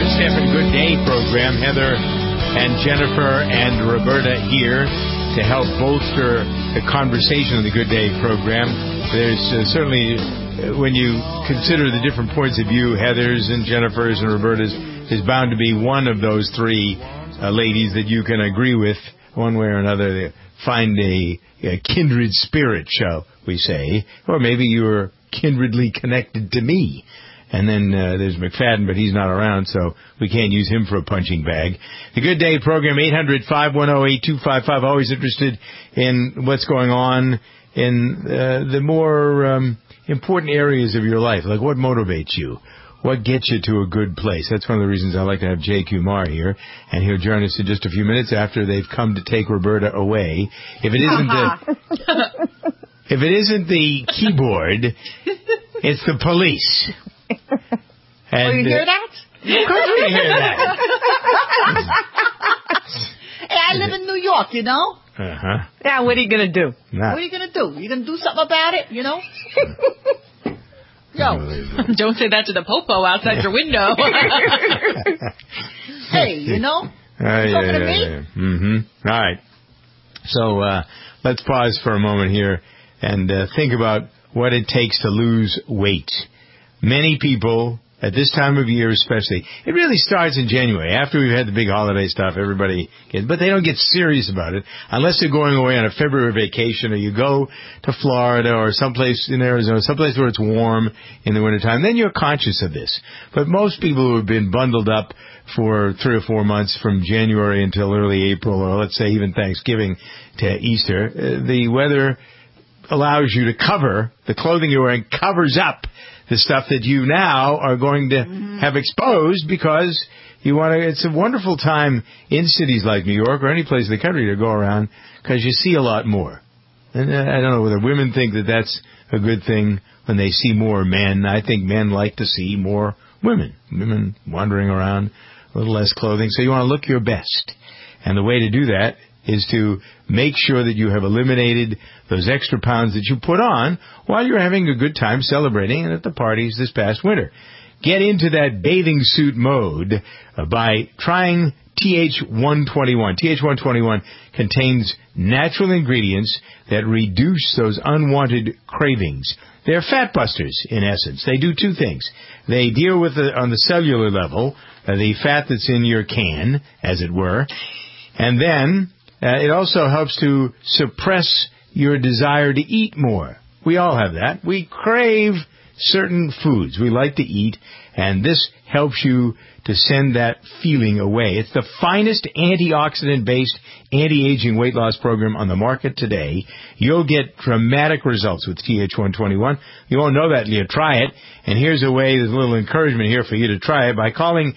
Stefan Good Day program. Heather and Jennifer and Roberta here to help bolster the conversation of the Good Day program. There's certainly, when you consider the different points of view, Heather's and Jennifer's and Roberta's, there's bound to be one of those three ladies that you can agree with one way or another. They find a kindred spirit, shall we say, or maybe you're kindredly connected to me. And then there's McFadden, but he's not around, so we can't use him for a punching bag. The Good Day program, 800-510-8255. Always interested in what's going on in the more important areas of your life. Like what motivates you? What gets you to a good place? That's one of the reasons I like to have Jay Kumar here, and he'll join us in just a few minutes after they've come to take Roberta away. If it isn't the keyboard, it's the police. And, you hear that? Of course we hear that. Hey, I live in New York, you know? Uh-huh. Yeah, what are you going to do? What are you going to do? You going to do something about it, you know? Yo. Don't say that to the popo outside your window. Hey, you know? Talking to me? Yeah. Mm-hmm. All right. So let's pause for a moment here and think about what it takes to lose weight. Many people, at this time of year especially, it really starts in January. After we've had the big holiday stuff, everybody gets, but they don't get serious about it unless they're going away on a February vacation, or you go to Florida or someplace in Arizona, someplace where it's warm in the wintertime. Then you're conscious of this. But most people who have been bundled up for 3 or 4 months from January until early April, or let's say even Thanksgiving to Easter, the weather allows you to cover, the clothing you're wearing covers up the stuff that you now are going to have exposed because you want to. It's a wonderful time in cities like New York or any place in the country to go around because you see a lot more. And I don't know whether women think that that's a good thing when they see more men. I think men like to see more women. Women wandering around, a little less clothing. So you want to look your best. And the way to do that is to make sure that you have eliminated those extra pounds that you put on while you're having a good time celebrating and at the parties this past winter. Get into that bathing suit mode by trying TH121. TH121 contains natural ingredients that reduce those unwanted cravings. They're fat busters, in essence. They do two things. They deal with, on the cellular level, the fat that's in your can, as it were, and then it also helps to suppress your desire to eat more. We all have that. We crave certain foods we like to eat, and this helps you to send that feeling away. It's the finest antioxidant-based anti-aging weight loss program on the market today. You'll get dramatic results with TH121. You won't know that until you try it, and here's a way, there's a little encouragement here for you to try it by calling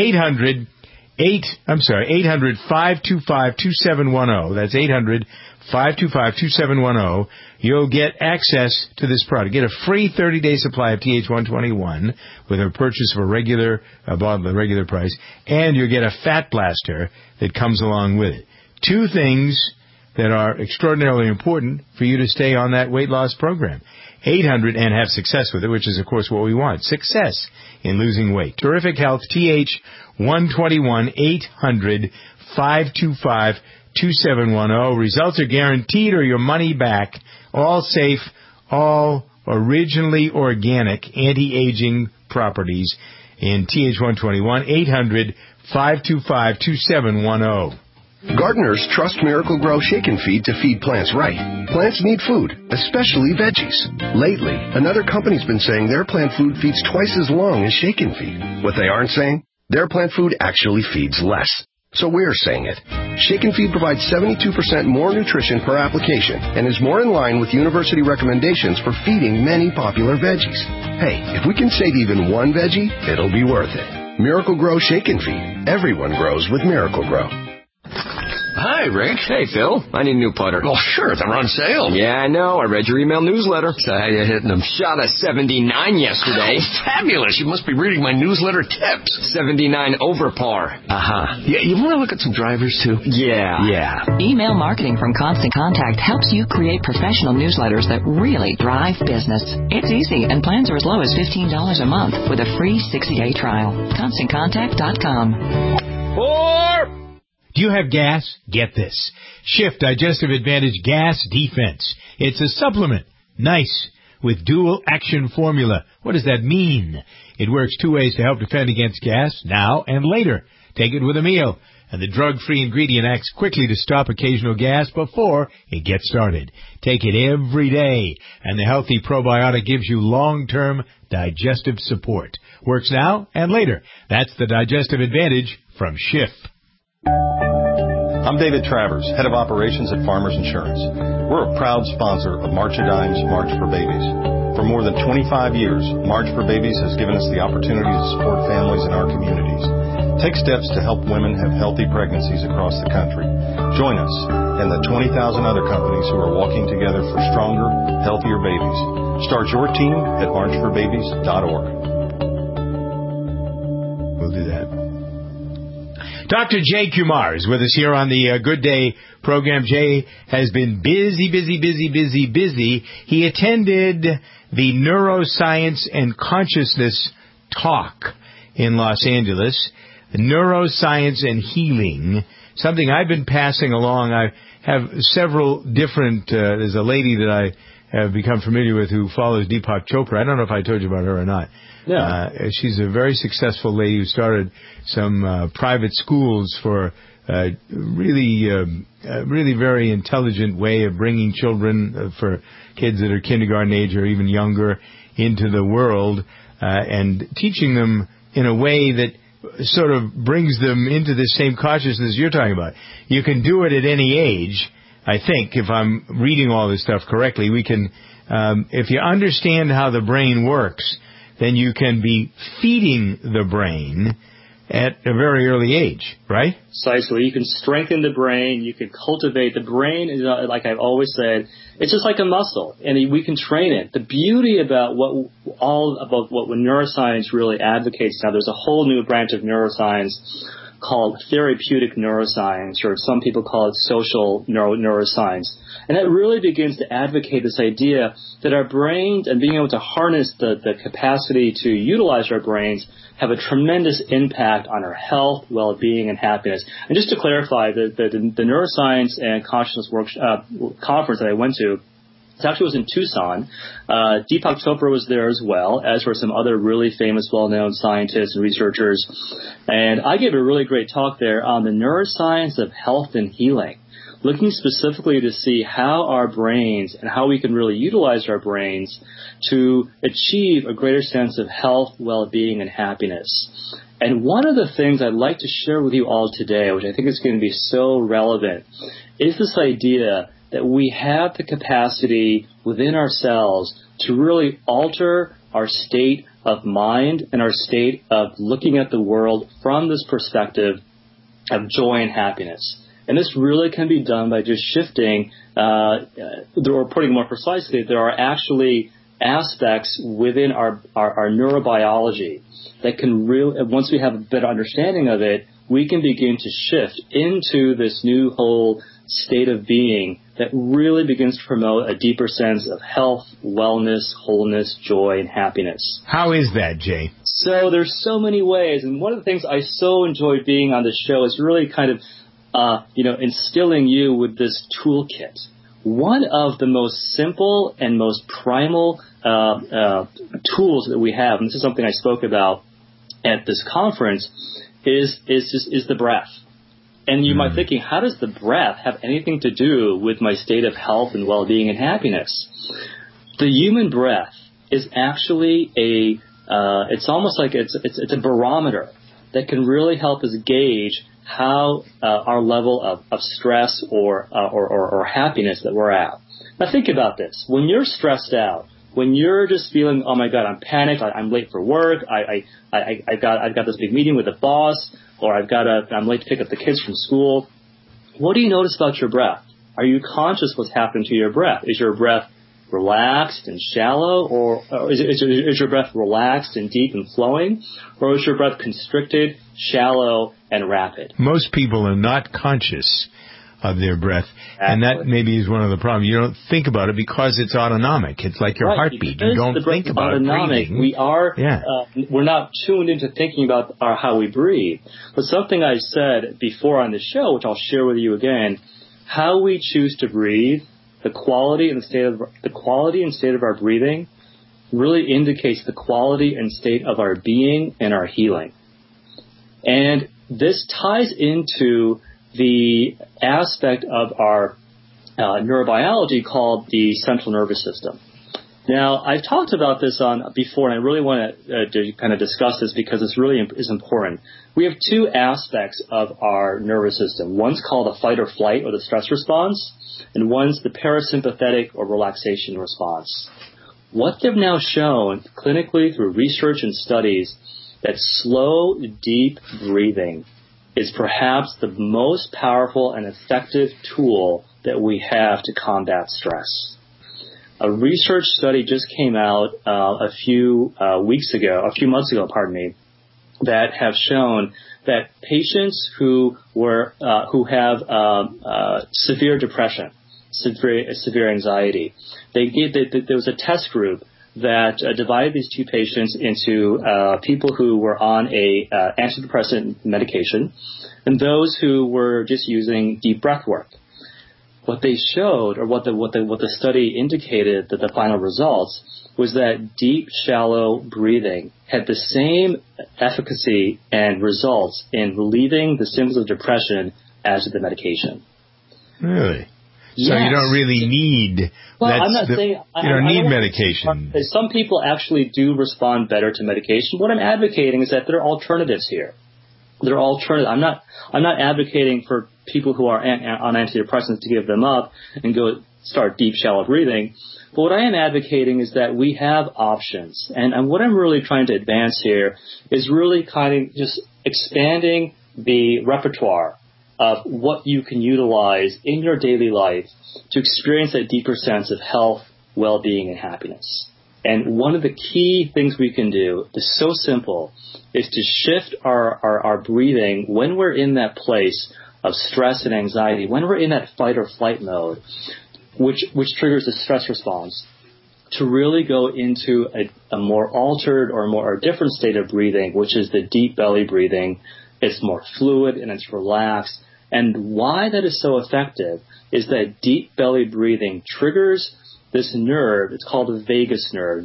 800-525-2710. That's 800-525-2710. You'll get access to this product. Get a free 30-day supply of TH121 with a purchase of a regular bottle at a regular price, and you'll get a fat blaster that comes along with it. Two things that are extraordinarily important for you to stay on that weight loss program. 800 and have success with it, which is, of course, what we want. Success in losing weight. Terrific health, TH121, 800-525-2710. Results are guaranteed or your money back. All safe, all originally organic anti-aging properties in TH121, 800-525-2710. Gardeners trust Miracle-Gro Shake and Feed to feed plants right. Plants need food, especially veggies. Lately, another company's been saying their plant food feeds twice as long as Shake and Feed. What they aren't saying? Their plant food actually feeds less. So we're saying it. Shake and Feed provides 72% more nutrition per application and is more in line with university recommendations for feeding many popular veggies. Hey, if we can save even one veggie, it'll be worth it. Miracle-Gro Shake and Feed. Everyone grows with Miracle-Gro. Hi, Rick. Hey, Phil. I need a new putter. Well, sure, they're on sale. Yeah, I know. I read your email newsletter. So how you hitting them? Shot a 79 yesterday. Oh, fabulous. You must be reading my newsletter tips. 79 over par. Uh-huh. Yeah, you want to look at some drivers, too? Yeah. Email marketing from Constant Contact helps you create professional newsletters that really drive business. It's easy, and plans are as low as $15 a month with a free 60-day trial. ConstantContact.com. Do you have gas? Get this. Shift Digestive Advantage Gas Defense. It's a supplement. Nice. With dual action formula. What does that mean? It works two ways to help defend against gas, now and later. Take it with a meal. And the drug-free ingredient acts quickly to stop occasional gas before it gets started. Take it every day. And the healthy probiotic gives you long-term digestive support. Works now and later. That's the Digestive Advantage from Schiff. I'm David Travers, Head of Operations at Farmers Insurance. We're a proud sponsor of March of Dimes, March for Babies. For more than 25 years, March for Babies has given us the opportunity to support families in our communities. Take steps to help women have healthy pregnancies across the country. Join us and the 20,000 other companies who are walking together for stronger, healthier babies. Start your team at marchforbabies.org. We'll do that. Dr. Jay Kumar is with us here on the Good Day program. Jay has been busy. He attended the Neuroscience and Consciousness talk in Los Angeles. Neuroscience and Healing, something I've been passing along. I have several different, there's a lady that I have become familiar with who follows Deepak Chopra. I don't know if I told you about her or not. Yeah. She's a very successful lady who started some private schools for really very intelligent way of bringing children, for kids that are kindergarten age or even younger, into the world and teaching them in a way that sort of brings them into the same consciousness you're talking about. You can do it at any age, I think, if I'm reading all this stuff correctly. We can, if you understand how the brain works, then you can be feeding the brain at a very early age, right? Precisely. You can strengthen the brain. You can cultivate. The brain is, like I've always said, it's just like a muscle, and we can train it. The beauty about what neuroscience really advocates now, there's a whole new branch of neuroscience called therapeutic neuroscience, or some people call it social neuroscience. And that really begins to advocate this idea that our brains and being able to harness the capacity to utilize our brains have a tremendous impact on our health, well-being, and happiness. And just to clarify, the Neuroscience and Consciousness conference that I went to, it actually was in Tucson. Deepak Chopra was there as well, as were some other really famous, well-known scientists and researchers. And I gave a really great talk there on the neuroscience of health and healing, looking specifically to see how our brains and how we can really utilize our brains to achieve a greater sense of health, well-being, and happiness. And one of the things I'd like to share with you all today, which I think is going to be so relevant, is this idea that we have the capacity within ourselves to really alter our state of mind and our state of looking at the world from this perspective of joy and happiness. And this really can be done by just shifting, or putting more precisely, there are actually aspects within our neurobiology that can really, once we have a better understanding of it, we can begin to shift into this new whole state of being that really begins to promote a deeper sense of health, wellness, wholeness, joy, and happiness. How is that, Jay? So there's so many ways, and one of the things I so enjoy being on this show is really kind of instilling you with this toolkit. One of the most simple and most primal tools that we have, and this is something I spoke about at this conference, is the breath. And you might be thinking, how does the breath have anything to do with my state of health and well-being and happiness? The human breath is actually it's almost like it's a barometer that can really help us gauge how our level of stress or happiness that we're at. Now think about this. When you're stressed out, when you're just feeling, oh my God, I'm panicked, I'm late for work, I've got this big meeting with the boss, or I'm late to pick up the kids from school, what do you notice about your breath? Are you conscious what's happening to your breath? Is your breath relaxed and shallow, or is your breath relaxed and deep and flowing, or is your breath constricted, shallow, and rapid? Most people are not conscious of their breath, and that maybe is one of the problems. You don't think about it because it's autonomic. It's like your heartbeat. You don't think about autonomic. breathing. We are, we're not tuned into thinking about how we breathe. But something I said before on the show, which I'll share with you again, how we choose to breathe, the quality and state of our breathing really indicates the quality and state of our being and our healing. And this ties into the aspect of our neurobiology called the central nervous system. Now, I've talked about this before, and I really want to kind of discuss this because it's really is important. We have two aspects of our nervous system. One's called the fight or flight, or the stress response, and one's the parasympathetic or relaxation response. What they've now shown clinically through research and studies that slow, deep breathing is perhaps the most powerful and effective tool that we have to combat stress. A research study just came out a few months ago, that have shown that patients who have severe depression, severe anxiety, there was a test group that divided these two patients into people who were on a antidepressant medication and those who were just using deep breath work. What they showed, or what the study indicated, that the final results was that deep, shallow breathing had the same efficacy and results in relieving the symptoms of depression as did the medication. Really? Yes. So you don't really need. I'm not saying you don't need medication. Some people actually do respond better to medication. What I'm advocating is that there are alternatives here. There are alternatives. I'm not advocating for people who are on antidepressants to give them up and go start deep, shallow breathing. But what I am advocating is that we have options. And what I'm really trying to advance here is really kind of just expanding the repertoire of what you can utilize in your daily life to experience that deeper sense of health, well-being, and happiness. And one of the key things we can do is so simple, is to shift our breathing when we're in that place of stress and anxiety, when we're in that fight or flight mode, which triggers the stress response, to really go into a more altered or a different state of breathing, which is the deep belly breathing. It's more fluid and it's relaxed. And why that is so effective is that deep belly breathing triggers this nerve. It's called the vagus nerve,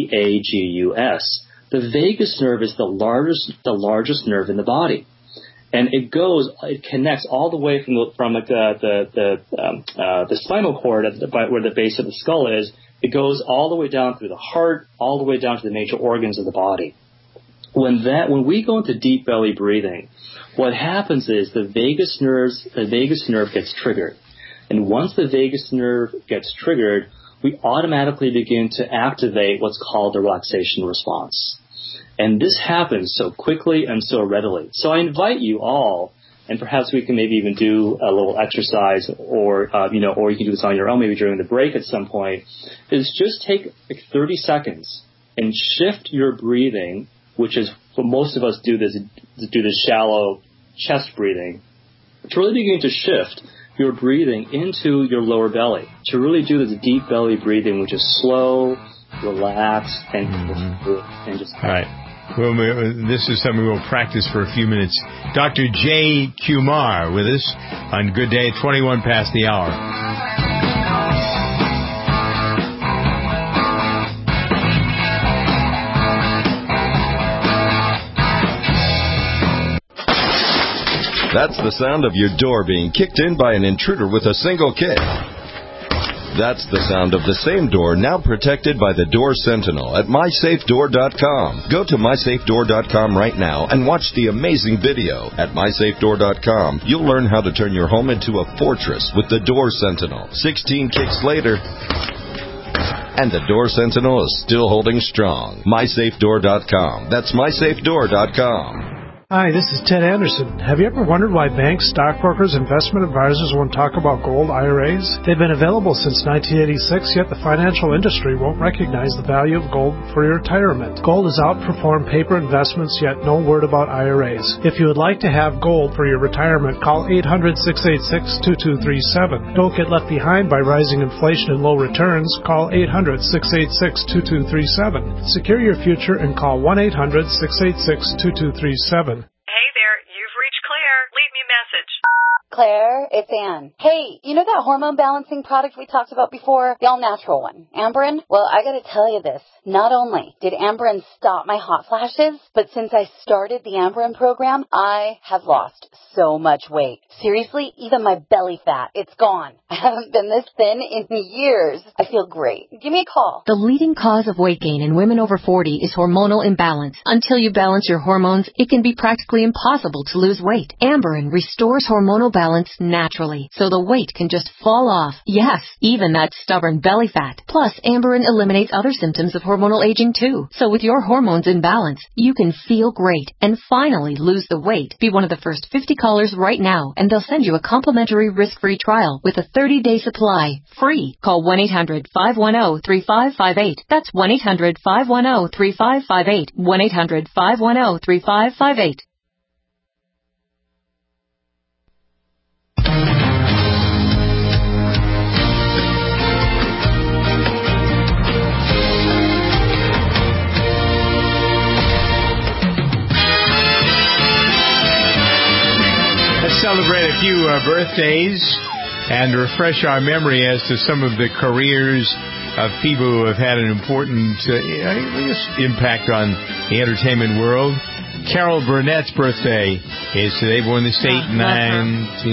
VAGUS. The vagus nerve is the largest nerve in the body. And it connects all the way from the spinal cord where the base of the skull is. It goes all the way down through the heart, all the way down to the major organs of the body. When we go into deep belly breathing, what happens is the vagus nerve gets triggered. And once the vagus nerve gets triggered, we automatically begin to activate what's called the relaxation response. And this happens so quickly and so readily. So I invite you all, and perhaps we can maybe even do a little exercise, or you can do this on your own, maybe during the break at some point, is just take 30 seconds and shift your breathing, which is what most of us do this shallow chest breathing, to really begin to shift your breathing into your lower belly, to really do this deep belly breathing, which is slow, relaxed, and just... All right. Well, this is something we'll practice for a few minutes. Dr. Jay Kumar with us on Good Day, 21 past the hour. That's the sound of your door being kicked in by an intruder with a single kick. That's the sound of the same door now protected by the Door Sentinel at MySafeDoor.com. Go to MySafeDoor.com right now and watch the amazing video. At MySafeDoor.com, you'll learn how to turn your home into a fortress with the Door Sentinel. 16 kicks later, and the Door Sentinel is still holding strong. MySafeDoor.com. That's MySafeDoor.com. Hi, this is Ted Anderson. Have you ever wondered why banks, stockbrokers, investment advisors won't talk about gold IRAs? They've been available since 1986, yet the financial industry won't recognize the value of gold for your retirement. Gold has outperformed paper investments, yet no word about IRAs. If you would like to have gold for your retirement, call 800-686-2237. Don't get left behind by rising inflation and low returns. Call 800-686-2237. Secure your future and call 1-800-686-2237. Hey there, you've reached Claire. Leave me a message. Claire, it's Ann. Hey, you know that hormone balancing product we talked about before? The all-natural one. Amberen? Well, I gotta tell you this. Not only did Amberen stop my hot flashes, but since I started the Amberen program, I have lost so much weight. Seriously, even my belly fat, it's gone. I haven't been this thin in years. I feel great. Give me a call. The leading cause of weight gain in women over 40 is hormonal imbalance. Until you balance your hormones, it can be practically impossible to lose weight. Amberen restores hormonal balance naturally, so the weight can just fall off. Yes, even that stubborn belly fat. Plus, Amberen eliminates other symptoms of hormonal aging too. So with your hormones in balance, you can feel great and finally lose the weight. Be one of the first 50 callers right now, and they'll send you a complimentary risk-free trial with a 30-day supply. Free. Call 1-800-510-3558. That's 1-800-510-3558. 1-800-510-3558. Celebrate a few birthdays and refresh our memory as to some of the careers of people who have had an important impact on the entertainment world. Carol Burnett's birthday is today, born in the state, 79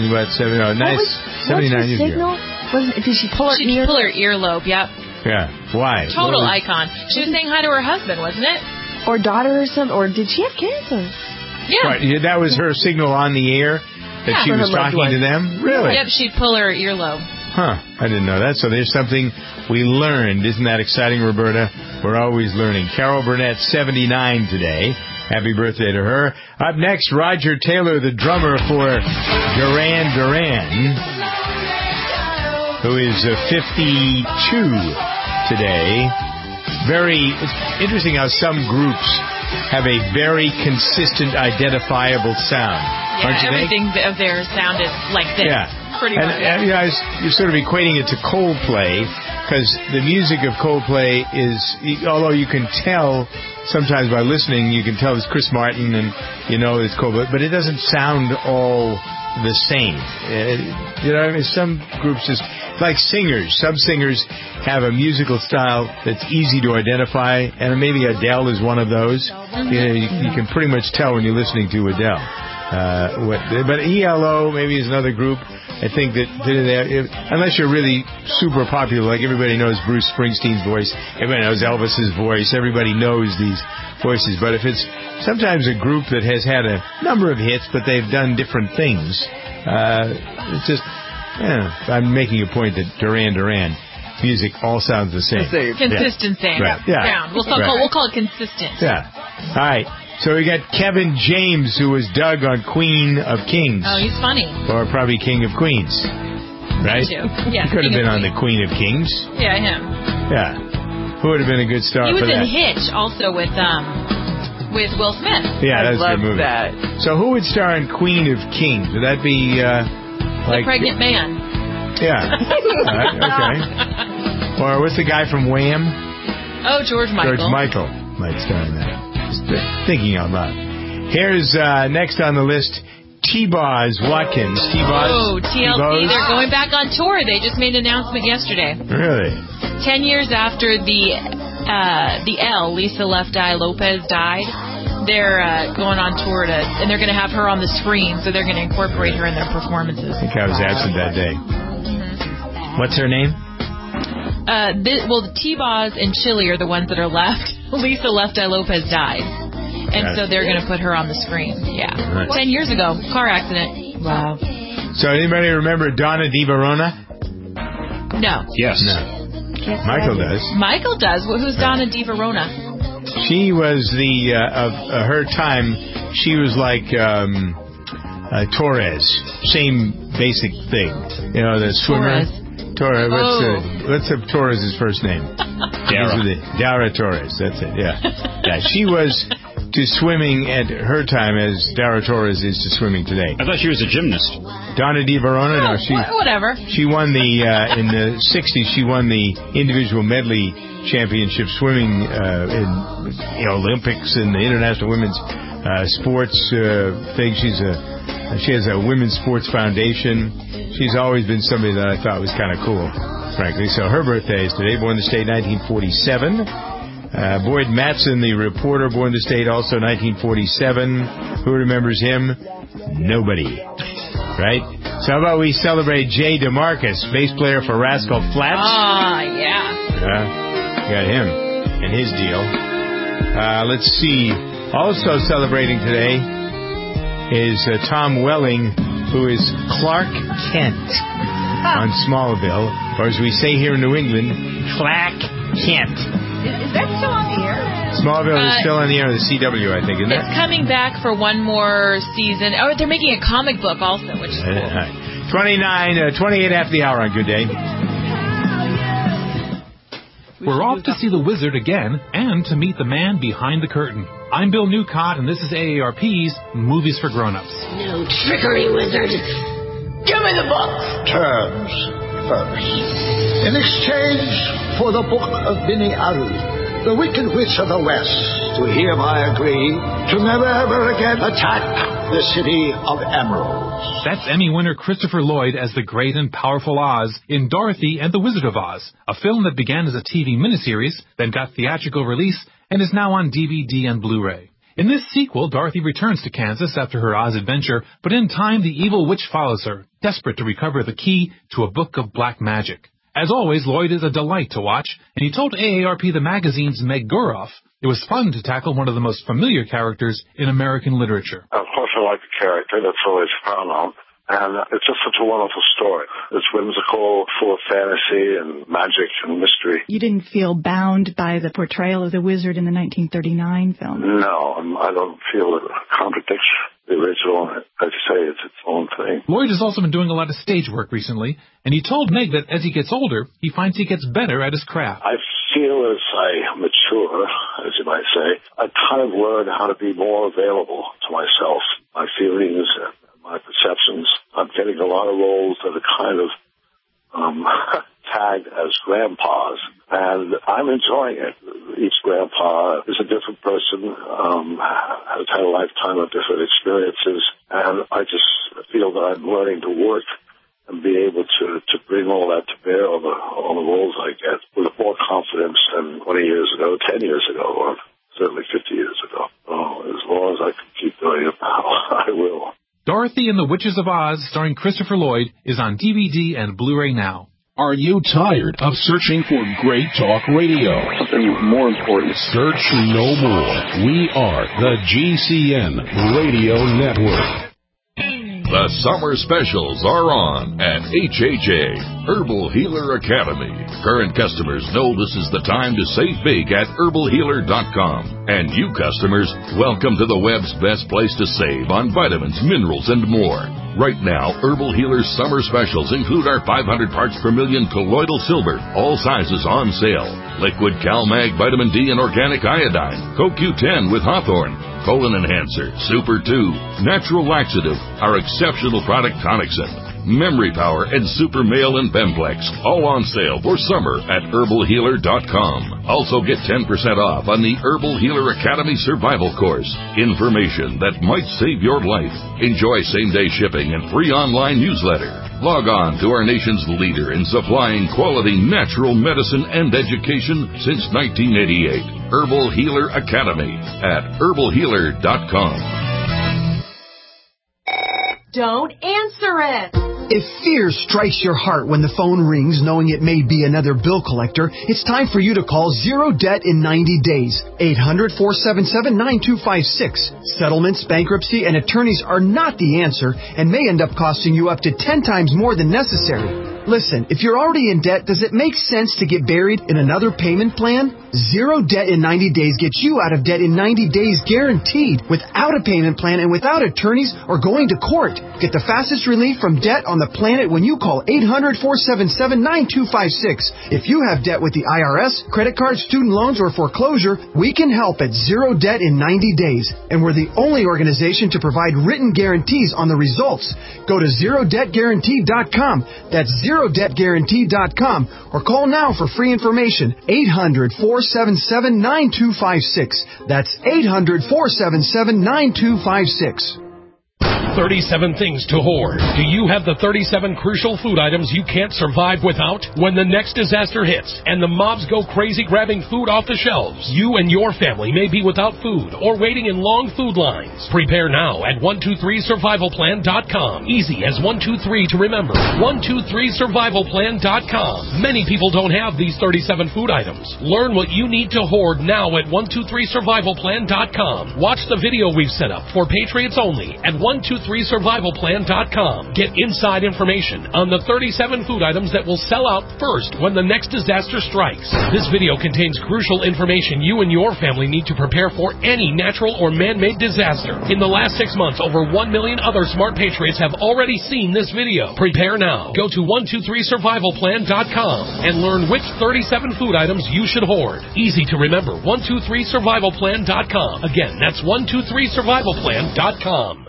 years ago. Did she pull her ear? Pull her earlobe, yep. Yeah. Why? Total icon. She was saying hi to her husband, wasn't it? Or daughter or something. Or did she have cancer? Yeah. Right, that was her signal on the air that she was talking to them? Really? Yep, she'd pull her earlobe. Huh, I didn't know that. So there's something we learned. Isn't that exciting, Roberta? We're always learning. Carol Burnett, 79 today. Happy birthday to her. Up next, Roger Taylor, the drummer for Duran Duran, who is 52 today. It's interesting how some groups have a very consistent, identifiable sound. Yeah, everything of theirs sounded like this. Yeah. Pretty much. And you're sort of equating it to Coldplay, because the music of Coldplay is, although you can tell sometimes by listening, you can tell it's Chris Martin and you know it's Coldplay, but it doesn't sound all the same. You know, I mean, some groups just, like singers, some singers have a musical style that's easy to identify, and maybe Adele is one of those. You can pretty much tell when you're listening to Adele. But ELO maybe is another group. I think that unless you're really super popular, like everybody knows Bruce Springsteen's voice, everybody knows Elvis's voice, everybody knows these voices. But if it's sometimes a group that has had a number of hits, but they've done different things, it's just, I'm making a point that Duran Duran music all sounds the same. Consistent sound. Right. Yeah. Sound. We'll call it consistent. Yeah. All right. So we got Kevin James, who was Doug on Queen of Kings. Oh, he's funny. Or probably King of Queens. Right? Me too. Yeah, he could have been on the Queen of Kings. Yeah, him. Yeah. Who would have been a good star for that? He was in Hitch also with Will Smith. Yeah, that's a good movie. That. So who would star in Queen of Kings? Would that be The Pregnant Man. Yeah. Okay. Or what's the guy from Wham? Oh, George Michael. George Michael might star in that. Just thinking out loud. Here's next on the list, T-Boz Watkins. Oh, TLC. They're going back on tour. They just made an announcement yesterday. Really? 10 years after the Lisa Left Eye Lopez died, they're going on tour and they're going to have her on the screen, so they're going to incorporate her in their performances. I think I was absent that day. What's her name? The T-Boz and Chili are the ones that are left. Lisa Left Eye Lopez died. And so they're going to put her on the screen. Yeah. Right. 10 years ago, car accident. Wow. So anybody remember Donna Di Verona? No. Yes. No. Michael does. Michael does. Who's Donna Di Verona? She was of her time she was like Torres. Same basic thing. You know, the swimmer. Torres. What's Torres' first name? Dara Torres. That's it. Yeah. Yeah. She was to swimming at her time as Dara Torres is to swimming today. I thought she was a gymnast. Donna Di Verona. No, whatever. She won in the 60s. She won the individual medley championship swimming in Olympics and the International Women's Sports thing. She has a Women's Sports Foundation. She's always been somebody that I thought was kind of cool, frankly. So her birthday is today. Born in the state 1947. Boyd Matson, the reporter, born in the state also 1947. Who remembers him? Nobody. Right? So how about we celebrate Jay DeMarcus, bass player for Rascal Flatts? Ah, yeah. Got him and his deal. Let's see. Also celebrating today is Tom Welling, who is Clark Kent on Smallville, or as we say here in New England, Clark Kent. Is that still on the air? Smallville is still on the air, the CW, I think, isn't it? It's coming back for one more season. Oh, they're making a comic book also, which is cool. 28 after the hour on Good Day. We're off to see the Wizard again and to meet the man behind the curtain. I'm Bill Newcott, and this is AARP's Movies for Grown-Ups. No trickery, Wizard. Give me the book. Terms first. In exchange for the book of Bini Aru, the Wicked Witch of the West, we hereby agree to never ever again attack the city of Emeralds. That's Emmy winner Christopher Lloyd as the great and powerful Oz in Dorothy and the Wizard of Oz, a film that began as a TV miniseries, then got theatrical release, and is now on DVD and Blu-ray. In this sequel, Dorothy returns to Kansas after her Oz adventure, but in time the evil witch follows her, desperate to recover the key to a book of black magic. As always, Lloyd is a delight to watch, and he told AARP the magazine's Meg Guroff it was fun to tackle one of the most familiar characters in American literature. Of course I like the character, that's always paramount, and it's just such a wonderful story. It's whimsical, full of fantasy and magic and mystery. You didn't feel bound by the portrayal of the wizard in the 1939 film? No, I don't feel it contradicts the original. As you say, it's its own thing. Lloyd has also been doing a lot of stage work recently, and he told Meg that as he gets older, he finds he gets better at his craft. I feel as I mature, as you might say, I kind of learn how to be more available to myself, my feelings and my perceptions. I'm getting a lot of roles that are kind of tagged as grandpas, and I'm enjoying it. Each grandpa is a different person, has had a lifetime of different experiences, and I just feel that I'm learning to work and be able to bring all that to bear on the roles I get with more confidence than 20 years ago, 10 years ago, or certainly 50 years ago. As long as I can keep doing it now, I will. Dorothy and the Witches of Oz, starring Christopher Lloyd, is on DVD and Blu-ray now. Are you tired of searching for great talk radio? Something more important. Search no more. We are the GCN Radio Network. The summer specials are on at HHA, Herbal Healer Academy. Current customers know this is the time to save big at herbalhealer.com. And new customers, welcome to the web's best place to save on vitamins, minerals, and more. Right now, Herbal Healer's summer specials include our 500 parts per million colloidal silver, all sizes on sale. Liquid CalMag Vitamin D and Organic Iodine, CoQ10 with Hawthorne, Colon Enhancer, Super 2, Natural Laxative, our exceptional product Tonicsyn, Memory Power, and Super Male and Bemplex, all on sale for summer at herbalhealer.com. Also get 10% off on the Herbal Healer Academy Survival Course. Information that might save your life. Enjoy same-day shipping and free online newsletter. Log on to our nation's leader in supplying quality natural medicine and education since 1988. Herbal Healer Academy at herbalhealer.com. Don't answer it. If fear strikes your heart when the phone rings knowing it may be another bill collector, it's time for you to call Zero Debt in 90 days. 800-477-9256. Settlements, bankruptcy, and attorneys are not the answer and may end up costing you up to 10 times more than necessary. Listen, if you're already in debt, does it make sense to get buried in another payment plan? Zero Debt in 90 Days gets you out of debt in 90 days guaranteed, without a payment plan and without attorneys or going to court. Get the fastest relief from debt on the planet when you call 800-477-9256. If you have debt with the IRS, credit cards, student loans, or foreclosure, we can help at Zero Debt in 90 days. And we're the only organization to provide written guarantees on the results. Go to ZeroDebtGuarantee.com. That's ZeroDebtGuarantee.com. Or call now for free information. 800-477-9256. That's 800-477-9256. 37 things to hoard. Do you have the 37 crucial food items you can't survive without? When the next disaster hits and the mobs go crazy grabbing food off the shelves, you and your family may be without food or waiting in long food lines. Prepare now at 123survivalplan.com. Easy as 123 to remember. 123survivalplan.com. Many people don't have these 37 food items. Learn what you need to hoard now at 123survivalplan.com. Watch the video we've set up for Patriots only at 123survivalplan.com. Get inside information on the 37 food items that will sell out first when the next disaster strikes. This video contains crucial information you and your family need to prepare for any natural or man-made disaster. In the last 6 months, over 1 million other smart patriots have already seen this video. Prepare now. Go to 123survivalplan.com and learn which 37 food items you should hoard. Easy to remember. 123survivalplan.com. Again, that's 123survivalplan.com.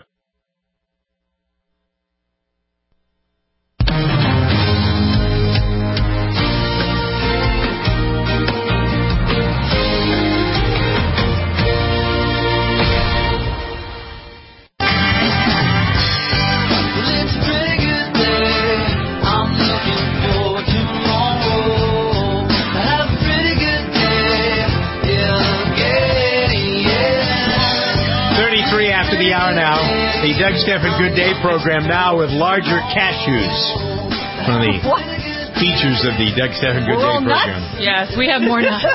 The hour now, the Doug Stephan Good Day program now with larger cashews. One of the features of the Doug Stephan Good Day program. Yes, we have more nuts.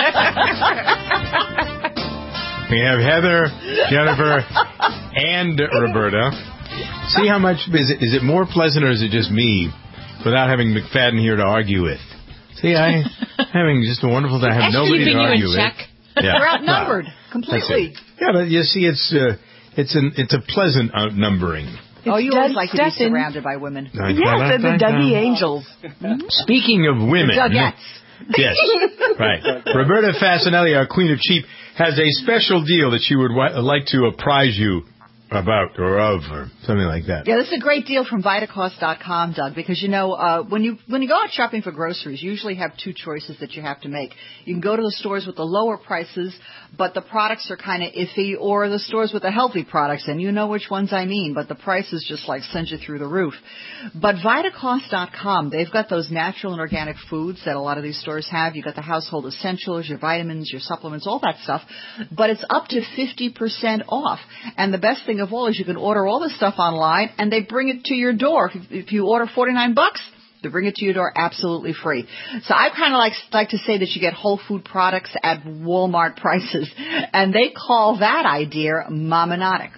We have Heather, Jennifer, and Roberta. See how much is it more pleasant, or is it just me without having McFadden here to argue with? See, I'm having just a wonderful time. I have nobody to argue with. Yeah. We're outnumbered completely. Yeah, but you see, it's a pleasant outnumbering. Oh, you always like to be surrounded by women. Yes, and the Dougie Angels. Speaking of women. The Dougettes. Yes, right. Roberta Fasinelli, our Queen of Cheap, has a special deal that she would like to apprise you about or of or something like that. Yeah, this is a great deal from Vitacost.com, Doug, because, when you go out shopping for groceries, you usually have two choices that you have to make. You can go to the stores with the lower prices, but the products are kind of iffy, or the stores with the healthy products, and you know which ones I mean, but the prices just send you through the roof. But Vitacost.com, they've got those natural and organic foods that a lot of these stores have. You've got the household essentials, your vitamins, your supplements, all that stuff, but it's up to 50% off. And the best thing of all is you can order all this stuff online, and they bring it to your door. If you order $49, they bring it to your door absolutely free. So I kind of like to say that you get whole food products at Walmart prices, and they call that idea Momonomics.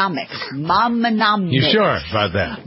You sure about that?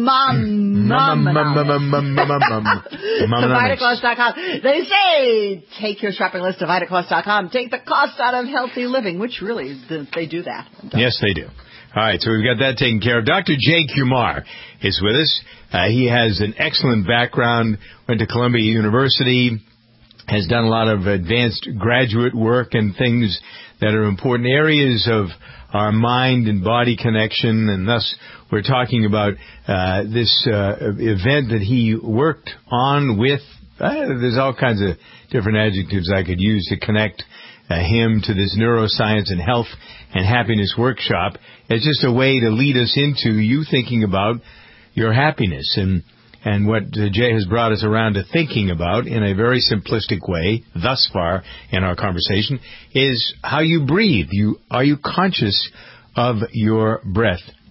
Vitacost.com. They say, take your shopping list to Vitacost.com. Take the cost out of healthy living, which really, they do that. Yes, they do. All right, so we've got that taken care of. Dr. Jay Kumar is with us. He has an excellent background, went to Columbia University, has done a lot of advanced graduate work and things that are important areas of our mind and body connection, and thus we're talking about this event that he worked on with. There's all kinds of different adjectives I could use to connect him to this neuroscience and health and happiness workshop. It's just a way to lead us into you thinking about your happiness. And what Jay has brought us around to thinking about in a very simplistic way thus far in our conversation is how you breathe. Are you conscious of your breath?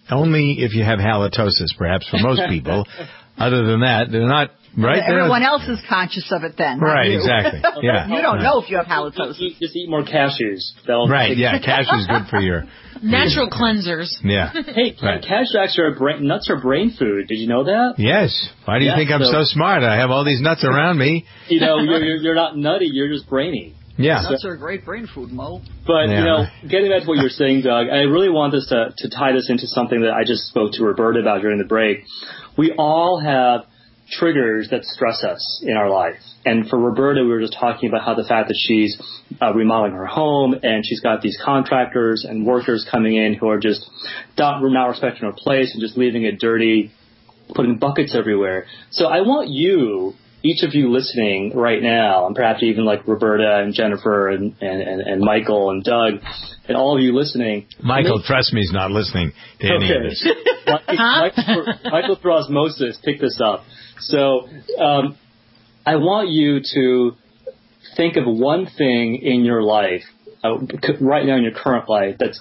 only if you have halitosis, perhaps, for most people. Other than that, they're not, right? Everyone else is conscious of it then. Right, exactly. Yeah. You don't know if you have halitosis. Just eat more cashews. Right, yeah, cashews good for your... Natural cleansers. Yeah. Hey, cashews actually are nuts are brain food. Did you know that? Yes. Why do you think I'm so smart? I have all these nuts around me. You know, you're not nutty. You're just brainy. Yeah. Nuts are great brain food, Mo. But, you know, getting back to what you were saying, Doug, I really want this to tie this into something that I just spoke to Roberta about during the break. We all have triggers that stress us in our life. And for Roberta, we were just talking about how the fact that she's remodeling her home and she's got these contractors and workers coming in who are just not respecting her place and just leaving it dirty, putting buckets everywhere. So I want you, each of you listening right now, and perhaps even like Roberta and Jennifer and Michael and Doug and all of you listening. Michael, trust me, is not listening to any of this. Michael through osmosis, pick this up. So I want you to think of one thing in your life right now in your current life that's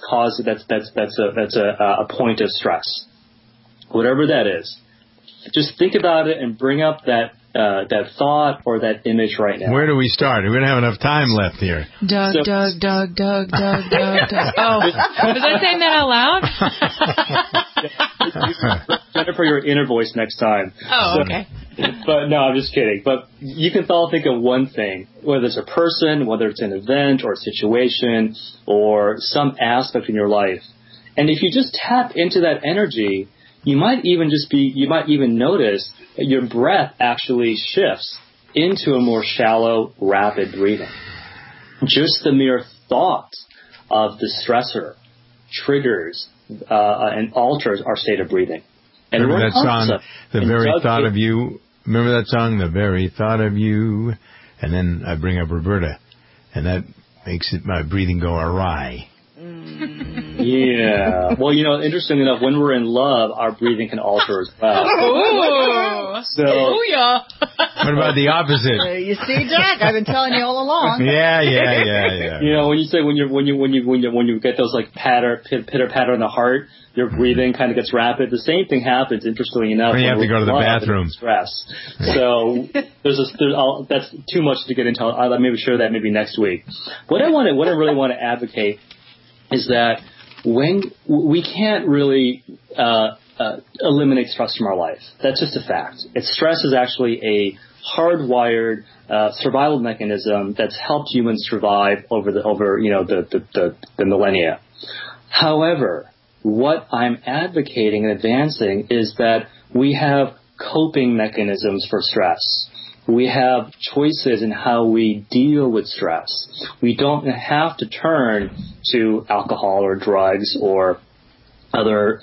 a point of stress, whatever that is. Just think about it and bring up that thought or that image right now. Where do we start? We don't have enough time left here. Doug. Oh, was I saying that out loud? Jennifer, your inner voice next time. Oh, okay. But no, I'm just kidding. But you can all think of one thing, whether it's a person, whether it's an event or a situation or some aspect in your life. And if you just tap into that energy, you might even notice that your breath actually shifts into a more shallow, rapid breathing. Just the mere thought of the stressor triggers and alters our state of breathing. And remember that song, The Very Thought of You? Remember that song, The Very Thought of You? And then I bring up Roberta, and that makes my breathing go awry. Yeah. Well, you know, interestingly enough, when we're in love, our breathing can alter as well. Ooh. So, yeah. What about the opposite? You see, Jack, I've been telling you all along. Yeah. You know, when you get those like pitter patter in the heart, your breathing kind of gets rapid. The same thing happens, interestingly enough, when you have to go to the bathroom. Stress. So that's too much to get into. I'll maybe share that maybe next week. What I really want to advocate is that when we can't really eliminate stress from our life. That's just a fact. Stress is actually a hardwired survival mechanism that's helped humans survive over the millennia. However, what I'm advocating and advancing is that we have coping mechanisms for stress. We have choices in how we deal with stress. We don't have to turn to alcohol or drugs or other,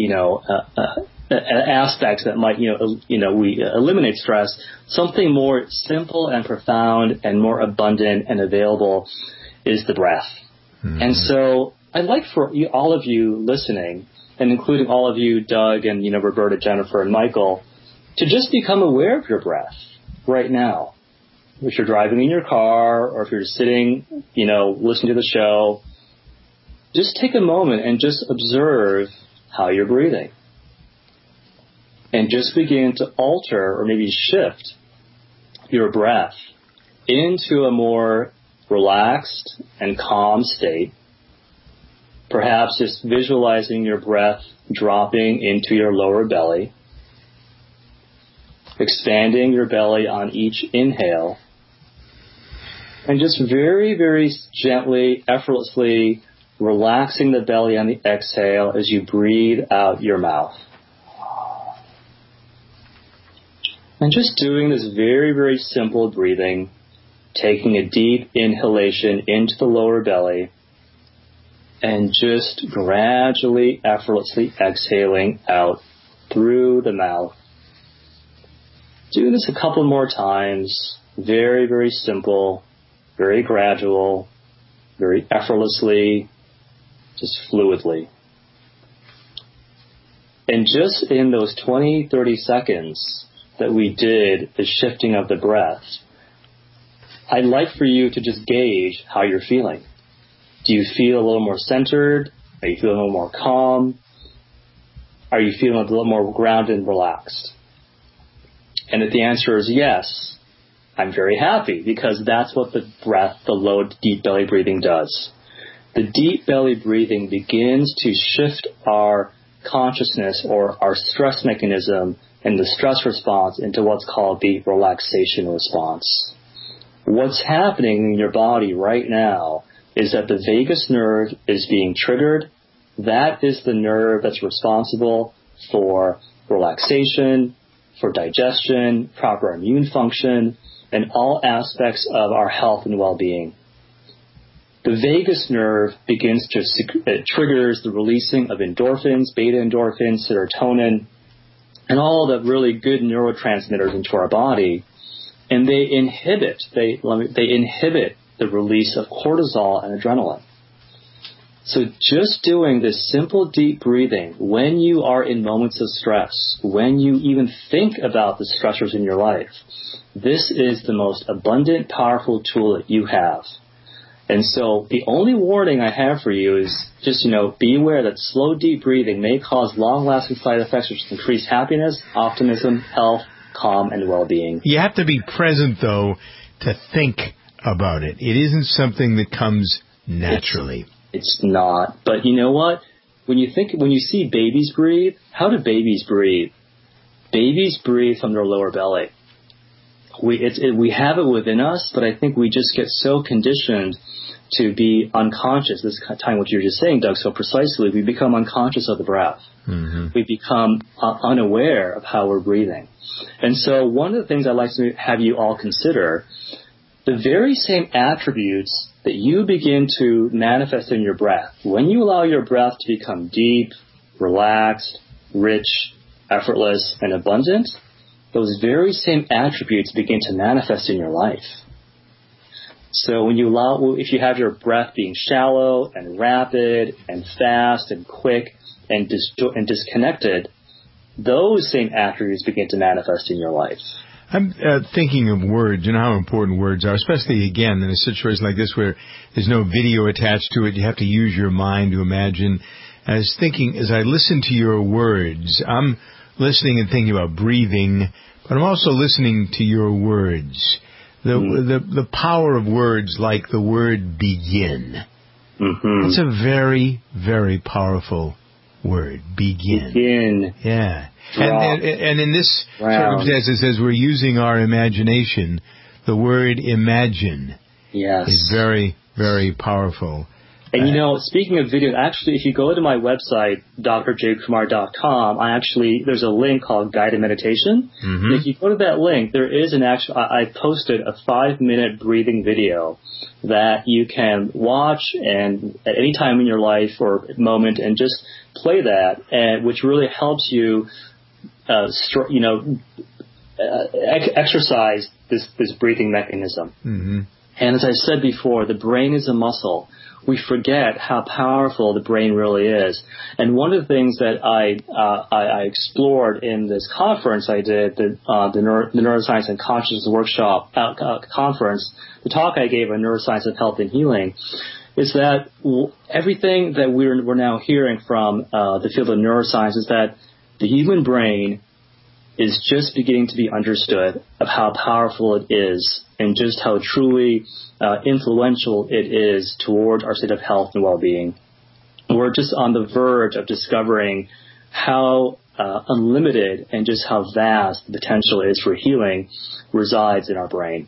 aspects that might, we eliminate stress. Something more simple and profound and more abundant and available is the breath. Mm-hmm. And so I'd like for all of you listening, and including all of you, Doug and, Roberta, Jennifer, and Michael, to just become aware of your breath right now. If you're driving in your car or if you're sitting, listening to the show, just take a moment and just observe how you're breathing. And just begin to alter or maybe shift your breath into a more relaxed and calm state. Perhaps just visualizing your breath dropping into your lower belly, expanding your belly on each inhale, and just very, very gently, effortlessly relaxing the belly on the exhale as you breathe out your mouth. And just doing this very, very simple breathing, taking a deep inhalation into the lower belly, and just gradually, effortlessly exhaling out through the mouth. Do this a couple more times. Very, very simple, very gradual, very effortlessly, just fluidly. And just in those 20, 30 seconds that we did the shifting of the breath, I'd like for you to just gauge how you're feeling. Do you feel a little more centered? Are you feeling a little more calm? Are you feeling a little more grounded and relaxed? And if the answer is yes, I'm very happy, because that's what the breath, the low, deep belly breathing does. The deep belly breathing begins to shift our consciousness or our stress mechanism and the stress response into what's called the relaxation response. What's happening in your body right now is that the vagus nerve is being triggered. That is the nerve that's responsible for relaxation, for digestion, proper immune function, and all aspects of our health and well-being. The vagus nerve begins to it triggers the releasing of endorphins, beta endorphins, serotonin, and all the really good neurotransmitters into our body, and they inhibit the release of cortisol and adrenaline. So just doing this simple deep breathing when you are in moments of stress, when you even think about the stressors in your life, this is the most abundant, powerful tool that you have. And so the only warning I have for you is just, be aware that slow, deep breathing may cause long-lasting side effects, which increase happiness, optimism, health, calm, and well-being. You have to be present, though, to think about it. It isn't something that comes naturally. It's not. But you know what? When you see babies breathe, how do babies breathe? Babies breathe from their lower belly. We have it within us, but I think we just get so conditioned to be unconscious. This time, what you were just saying, Doug, so precisely, we become unconscious of the breath. Mm-hmm. We become unaware of how we're breathing. And so one of the things I'd like to have you all consider, the very same attributes that you begin to manifest in your breath, when you allow your breath to become deep, relaxed, rich, effortless, and abundant, those very same attributes begin to manifest in your life. So if you have your breath being shallow and rapid and fast and quick and disconnected, those same attributes begin to manifest in your life. I'm thinking of words, how important words are, especially, again, in a situation like this where there's no video attached to it. You have to use your mind to imagine. I was thinking, as I listen to your words, I'm listening and thinking about breathing, but I'm also listening to your words. The power of words, like the word begin. Mm-hmm. It's a very, very powerful word. Begin. Yeah. And in this circumstance, it says we're using our imagination. The word imagine is very, very powerful. And speaking of video, actually, if you go to my website, drjkumar.com, there's a link called Guided Meditation. Mm-hmm. And if you go to that link, there is I posted a 5-minute breathing video that you can watch and at any time in your life or moment and just play that, which really helps you, exercise this breathing mechanism. Mm-hmm. And as I said before, the brain is a muscle. We forget how powerful the brain really is. And one of the things that I explored in this conference I did, the Neuroscience and Consciousness Workshop conference, the talk I gave on neuroscience of health and healing, is that everything that we're now hearing from the field of neuroscience is that the human brain is just beginning to be understood of how powerful it is and just how truly influential it is toward our state of health and well-being. We're just on the verge of discovering how unlimited and just how vast the potential is for healing resides in our brain.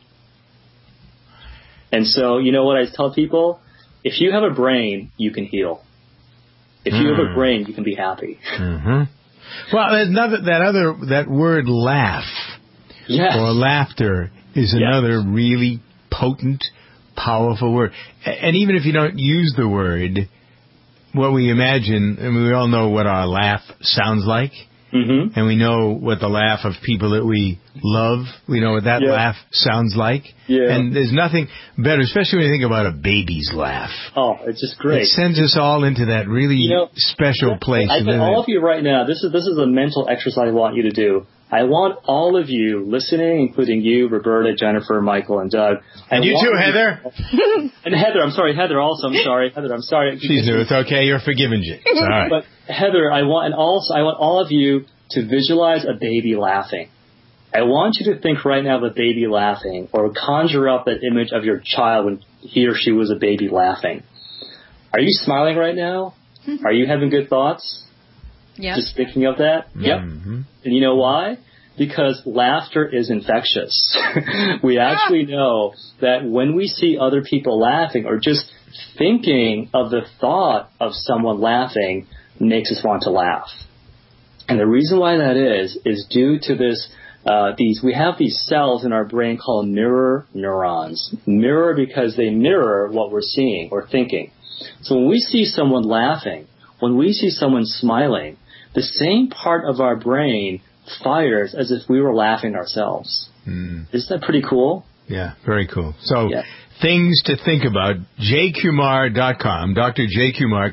And so, what I tell people? If you have a brain, you can heal. If you have a brain, you can be happy. Mm-hmm. Well, that word laugh or laughter is another really potent, powerful word. And even if you don't use the word, what we imagine, and we all know what our laugh sounds like, mm-hmm. and we know what the laugh of people that we love, we know what that laugh sounds like. Yeah. And there's nothing better, especially when you think about a baby's laugh. Oh, it's just great. It sends us all into that really special place. I can all of you right now, this is a mental exercise I want you to do. I want all of you listening, including you, Roberta, Jennifer, Michael, and Doug. And you too, Heather. And Heather, I'm sorry. Heather also, I'm sorry. Heather, I'm sorry. She's new. It's okay. You're forgiven, Jay. It's all right. But Heather, I want all of you to visualize a baby laughing. I want you to think right now of a baby laughing, or conjure up that image of your child when he or she was a baby laughing. Are you smiling right now? Are you having good thoughts? Yeah. Just thinking of that? Yep. Mm-hmm. And you know why? Because laughter is infectious. We actually know that when we see other people laughing, or just thinking of the thought of someone laughing, makes us want to laugh. And the reason why that is due to this. We have these cells in our brain called mirror neurons. Mirror because they mirror what we're seeing or thinking. So when we see someone laughing, when we see someone smiling, the same part of our brain fires as if we were laughing ourselves. Isn't that pretty cool? Yeah, very cool. So things to think about, jkumar.com, Dr. J. Kumar,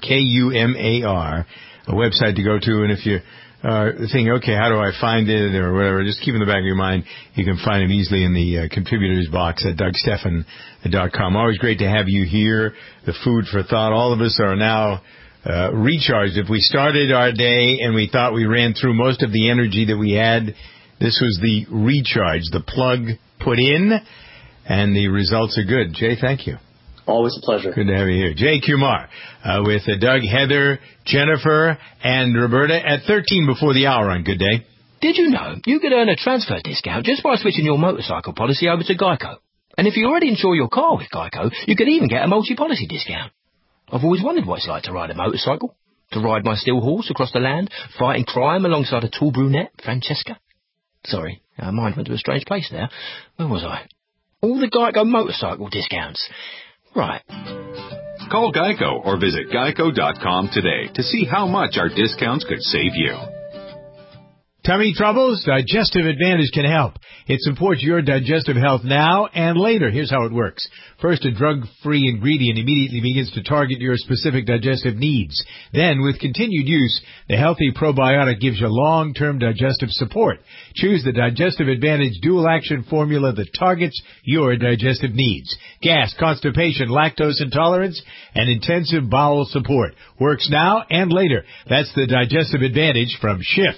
Kumar, a website to go to, and if you thinking, okay, how do I find it or whatever, just keep in the back of your mind, you can find him easily in the contributors box at DougStephan.com. Always great to have you here. The food for thought. All of us are now recharged. If we started our day and we thought we ran through most of the energy that we had, this was the recharge, the plug put in, and the results are good. Jay, thank you. Always a pleasure. Good to have you here. Jay Kumar with Doug, Heather, Jennifer, and Roberta at 13 before the hour on Good Day. Did you know you could earn a transfer discount just by switching your motorcycle policy over to Geico? And if you already insure your car with Geico, you could even get a multi-policy discount. I've always wondered what it's like to ride a motorcycle, to ride my steel horse across the land, fighting crime alongside a tall brunette, Francesca. Sorry, our mind went to a strange place there. Where was I? All the Geico motorcycle discounts. Right. Call Geico or visit geico.com today to see how much our discounts could save you. Tummy troubles? Digestive Advantage can help. It supports your digestive health now and later. Here's how it works. First, a drug-free ingredient immediately begins to target your specific digestive needs. Then, with continued use, the healthy probiotic gives you long-term digestive support. Choose the Digestive Advantage dual-action formula that targets your digestive needs. Gas, constipation, lactose intolerance, and intensive bowel support. Works now and later. That's the Digestive Advantage from Schiff.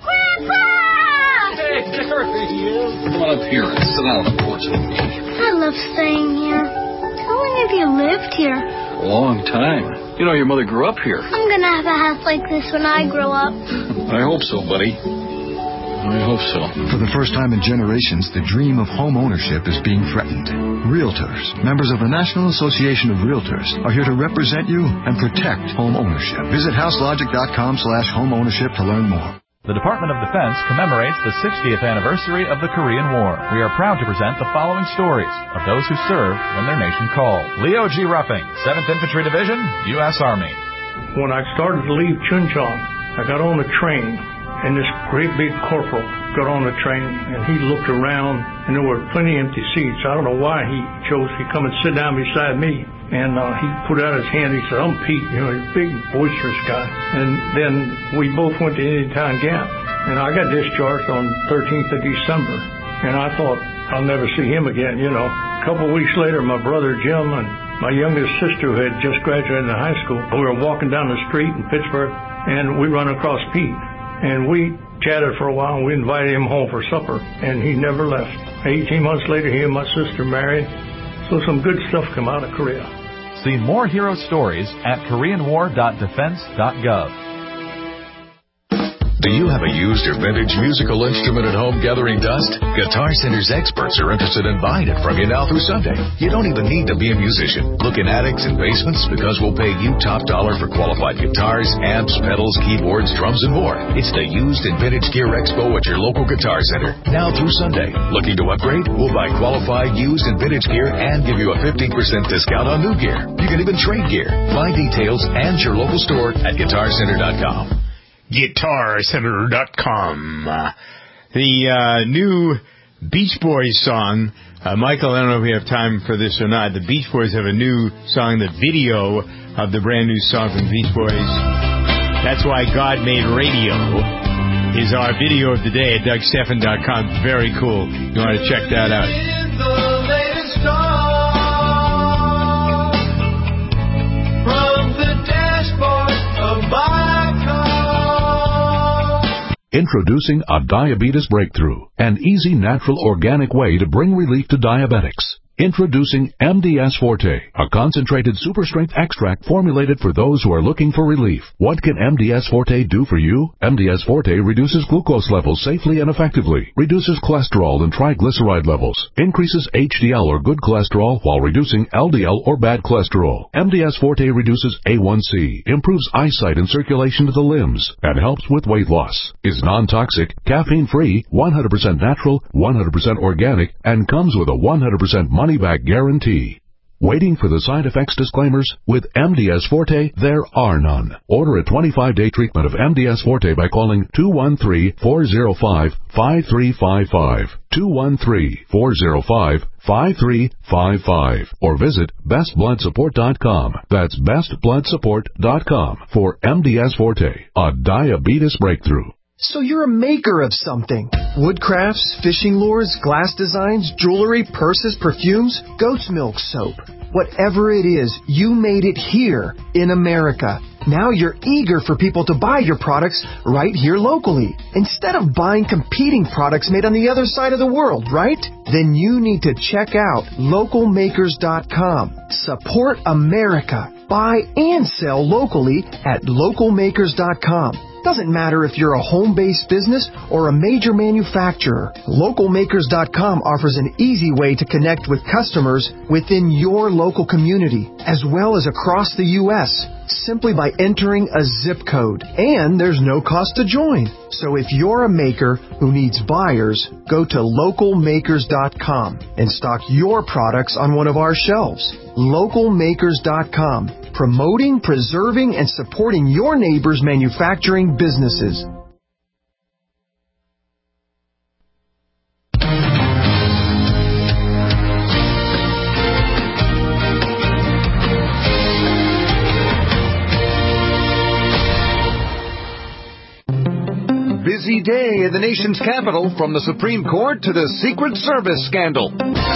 Hey, there he is. Come on up here and sit down on the porch. I love staying here. How long have you lived here? A long time. You know, your mother grew up here. I'm gonna have a house like this when I grow up. I hope so, buddy. I hope so. For the first time in generations, the dream of home ownership is being threatened. Realtors, members of the National Association of Realtors, are here to represent you and protect home ownership. Visit houselogic.com/homeownership to learn more. The Department of Defense commemorates the 60th anniversary of the Korean War. We are proud to present the following stories of those who served when their nation called. Leo G. Ruffing, 7th Infantry Division, U.S. Army. When I started to leave Chuncheon, I got on a train, and this great big corporal got on the train, and he looked around, and there were plenty of empty seats. I don't know why he chose to come and sit down beside me. And he put out his hand. He said, "I'm Pete." You know, he's a big, boisterous guy. And then we both went to Indian Town Gap. And I got discharged on 13th of December. And I thought, I'll never see him again, you know. A couple of weeks later, my brother Jim and my youngest sister, who had just graduated in high school, we were walking down the street in Pittsburgh, and we run across Pete. And we chatted for a while, and we invited him home for supper. And he never left. 18 months later, he and my sister married. So some good stuff come out of Korea. See more hero stories at koreanwar.defense.gov. Do you have a used or vintage musical instrument at home gathering dust? Guitar Center's experts are interested in buying it from you now through Sunday. You don't even need to be a musician. Look in attics and basements because we'll pay you top dollar for qualified guitars, amps, pedals, keyboards, drums, and more. It's the Used and Vintage Gear Expo at your local Guitar Center. Now through Sunday. Looking to upgrade? We'll buy qualified used and vintage gear and give you a 15% discount on new gear. You can even trade gear. Find details and your local store at GuitarCenter.com. GuitarCenter.com. The new Beach Boys song. Michael, I don't know if we have time for this or not. The Beach Boys have a new song, the video of the brand new song from the Beach Boys. That's Why God Made Radio. is our video of the day at DougStephan.com. Very cool. You want to check that out. Introducing a diabetes breakthrough, an easy, natural, organic way to bring relief to diabetics. Introducing MDS Forte, a concentrated super-strength extract formulated for those who are looking for relief. What can MDS Forte do for you? MDS Forte reduces glucose levels safely and effectively, reduces cholesterol and triglyceride levels, increases HDL or good cholesterol while reducing LDL or bad cholesterol. MDS Forte reduces A1C, improves eyesight and circulation to the limbs, and helps with weight loss. Is non-toxic, caffeine-free, 100% natural, 100% organic, and comes with a 100% money-back guarantee. Waiting for the side effects disclaimers? With MDS Forte, there are none. Order a 25-day treatment of MDS Forte by calling 213-405-5355, 213-405-5355, or visit bestbloodsupport.com. That's bestbloodsupport.com for MDS Forte, a diabetes breakthrough. So you're a maker of something. Woodcrafts, fishing lures, glass designs, jewelry, purses, perfumes, goat's milk soap. Whatever it is, you made it here in America. Now you're eager for people to buy your products right here locally, instead of buying competing products made on the other side of the world, right? Then you need to check out localmakers.com. Support America. Buy and sell locally at localmakers.com. Doesn't matter if you're a home-based business or a major manufacturer. Localmakers.com offers an easy way to connect with customers within your local community, as well as across the U.S., simply by entering a zip code. And there's no cost to join. So if you're a maker who needs buyers, go to localmakers.com and stock your products on one of our shelves. Localmakers.com. Promoting, preserving, and supporting your neighbors' manufacturing businesses. Busy day in the nation's capital, from the Supreme Court to the Secret Service scandal.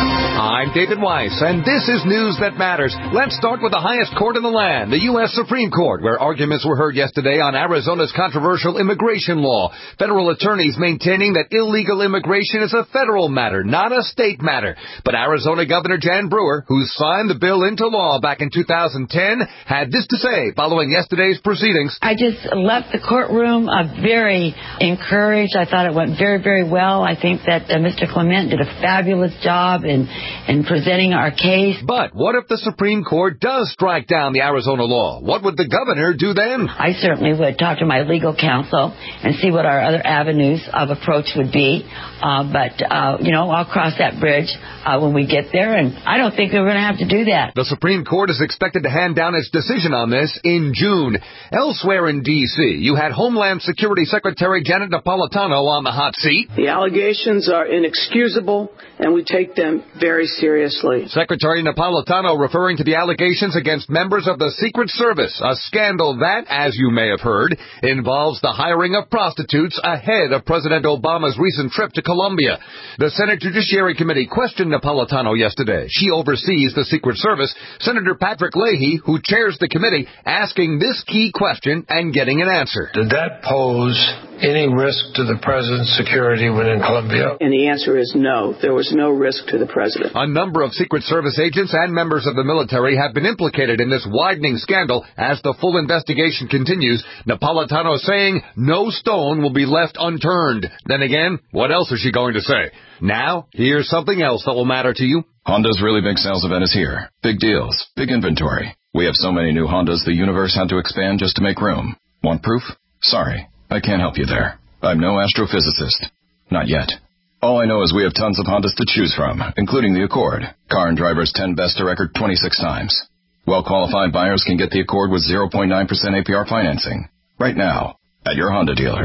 I'm David Weiss, and this is News That Matters. Let's start with the highest court in the land, the U.S. Supreme Court, where arguments were heard yesterday on Arizona's controversial immigration law. Federal attorneys maintaining that illegal immigration is a federal matter, not a state matter. But Arizona Governor Jan Brewer, who signed the bill into law back in 2010, had this to say following yesterday's proceedings. I just left the courtroom very encouraged. I thought it went very, very well. I think that Mr. Clement did a fabulous job in presenting our case. But what if the Supreme Court does strike down the Arizona law? What would the governor do then? I certainly would talk to my legal counsel and see what our other avenues of approach would be. But I'll cross that bridge when we get there, and I don't think we're going to have to do that. The Supreme Court is expected to hand down its decision on this in June. Elsewhere in D.C., you had Homeland Security Secretary Janet Napolitano on the hot seat. The allegations are inexcusable, and we take them very seriously. Secretary Napolitano referring to the allegations against members of the Secret Service, a scandal that, as you may have heard, involves the hiring of prostitutes ahead of President Obama's recent trip to Colombia. The Senate Judiciary Committee questioned Napolitano yesterday. She oversees the Secret Service. Senator Patrick Leahy, who chairs the committee, asking this key question and getting an answer. Did that pose any risk to the president's security when in Colombia? And the answer is no. There was no risk to the president. A number of Secret Service agents and members of the military have been implicated in this widening scandal as the full investigation continues. Napolitano saying no stone will be left unturned. Then again, what else is she going to say? Now, here's something else that will matter to you. Honda's really big sales event is here. Big deals, big inventory. We have so many new Hondas, the universe had to expand just to make room. Want proof? Sorry, I can't help you there. I'm no astrophysicist. Not yet. All I know is we have tons of Hondas to choose from, including the Accord. Car and Driver's 10 Best to Record 26 times. Well-qualified buyers can get the Accord with 0.9% APR financing. Right now, at your Honda dealer.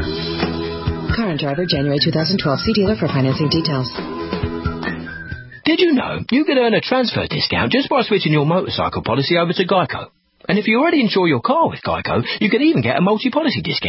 Car and Driver, January 2012. See dealer for financing details. Did you know you could earn a transfer discount just by switching your motorcycle policy over to Geico? And if you already insure your car with Geico, you could even get a multi-policy discount.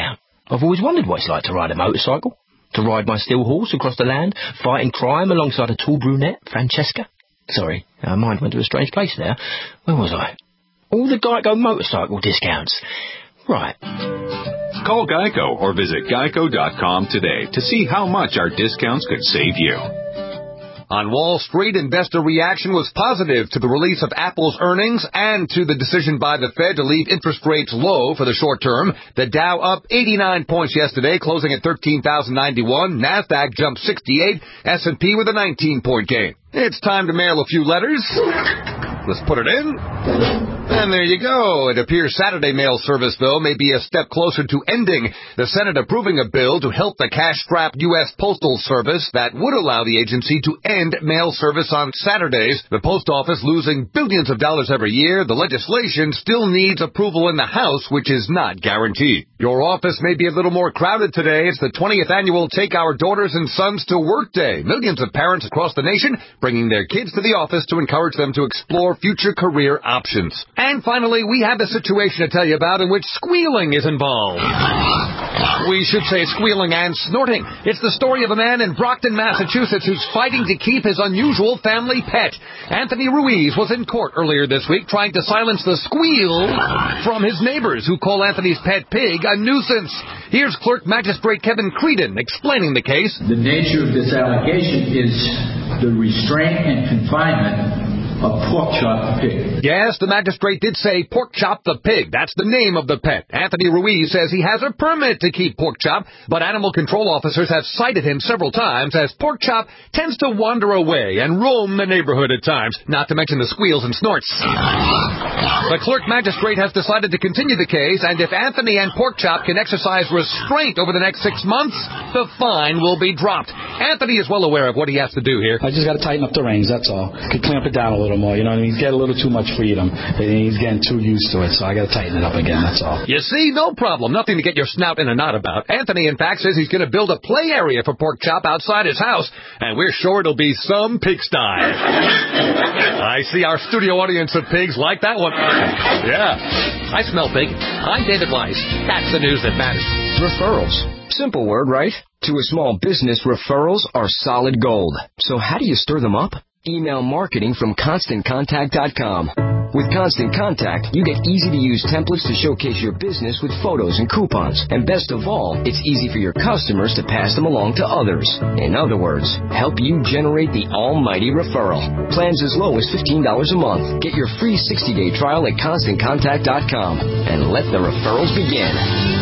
I've always wondered what it's like to ride a motorcycle. To ride my steel horse across the land, fighting crime alongside a tall brunette, Francesca. Sorry, my mind went to a strange place there. Where was I? All the Geico motorcycle discounts. Right. Call Geico or visit geico.com today to see how much our discounts could save you. On Wall Street, investor reaction was positive to the release of Apple's earnings and to the decision by the Fed to leave interest rates low for the short term. The Dow up 89 points yesterday, closing at 13,091. NASDAQ jumped 68. S&P with a 19-point gain. It's time to mail a few letters. Let's put it in. And there you go. It appears Saturday mail service, though, may be a step closer to ending. The Senate approving a bill to help the cash-strapped U.S. Postal Service that would allow the agency to end mail service on Saturdays. The post office losing billions of dollars every year. The legislation still needs approval in the House, which is not guaranteed. Your office may be a little more crowded today. It's the 20th annual Take Our Daughters and Sons to Work Day. Millions of parents across the nation bringing their kids to the office to encourage them to explore future career options. And finally, we have a situation to tell you about in which squealing is involved. We should say squealing and snorting. It's the story of a man in Brockton, Massachusetts who's fighting to keep his unusual family pet. Anthony Ruiz was in court earlier this week trying to silence the squeal from his neighbors who call Anthony's pet pig a nuisance. Here's Clerk Magistrate Kevin Creedon explaining the case. The nature of this allegation is the restraint and confinement of Pork Chop the pig. Yes, the magistrate did say Pork Chop the pig. That's the name of the pet. Anthony Ruiz says he has a permit to keep Pork Chop, but animal control officers have cited him several times as Pork Chop tends to wander away and roam the neighborhood at times, not to mention the squeals and snorts. The clerk magistrate has decided to continue the case, and if Anthony and Pork Chop can exercise restraint over the next 6 months, the fine will be dropped. Anthony is well aware of what he has to do here. I just got to tighten up the reins, that's all. Could clamp it down a little more, you know what I mean? He's got a little too much freedom, and he's getting too used to it, so I got to tighten it up again, that's all. You see, no problem. Nothing to get your snout in a knot about. Anthony, in fact, says he's going to build a play area for Pork Chop outside his house, and we're sure it'll be some pigsty. I see our studio audience of pigs like that one. Yeah. I smell pig. I'm David Weiss. That's the news that matters. Referrals. Simple word, right? To a small business, referrals are solid gold. So how do you stir them up? Email marketing from ConstantContact.com. With Constant Contact, you get easy-to-use templates to showcase your business with photos and coupons. And best of all, it's easy for your customers to pass them along to others. In other words, help you generate the almighty referral. Plans as low as $15 a month. Get your free 60-day trial at ConstantContact.com and let the referrals begin.